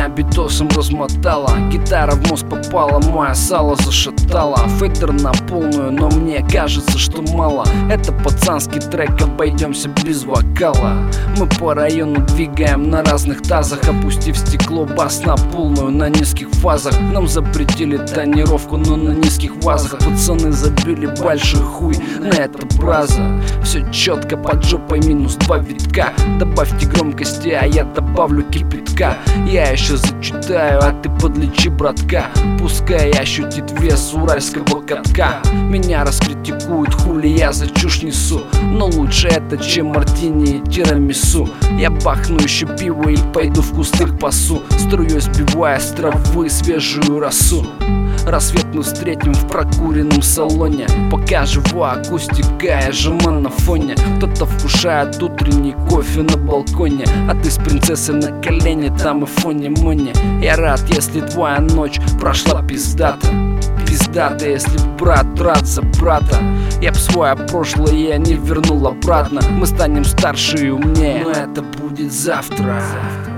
битосом размотала, гитара в мозг попала, мое сало зашатало. Фейдер на полную, но мне кажется, что мало. Это пацанский трек, обойдемся без вокала. Мы по району двигаем на разных тазах, опустив стекло, бас на полную, на низких фазах. Нам запретили тонировку, но на низких вазах. Пацаны забили большой хуй на это браза. Все четко, под жопой минус 2 витка. Добавьте громкости, а я добавлю кипятка. Я еще зачитаю, а ты подлечи, братка. Пускай ощутит вес уральского катка. Меня раскритикуют, хули я за чушь несу, но лучше это, чем мартини и тирамису. Я бахну еще пиво и пойду в кусты к пасу, струей сбивая с травы свежую росу. Рассвет мы встретим в прокуренном салоне, пока жива акустика, я жеман на фоне. Кто-то вкушает утренний кофе на балконе, а ты с принцессой на колене, там и фоне-моне. Я рад, если твоя ночь прошла пиздато. Пиздато, если брат рад за брата. Я б свое прошлое не вернул обратно. Мы станем старше и умнее, но это будет завтра.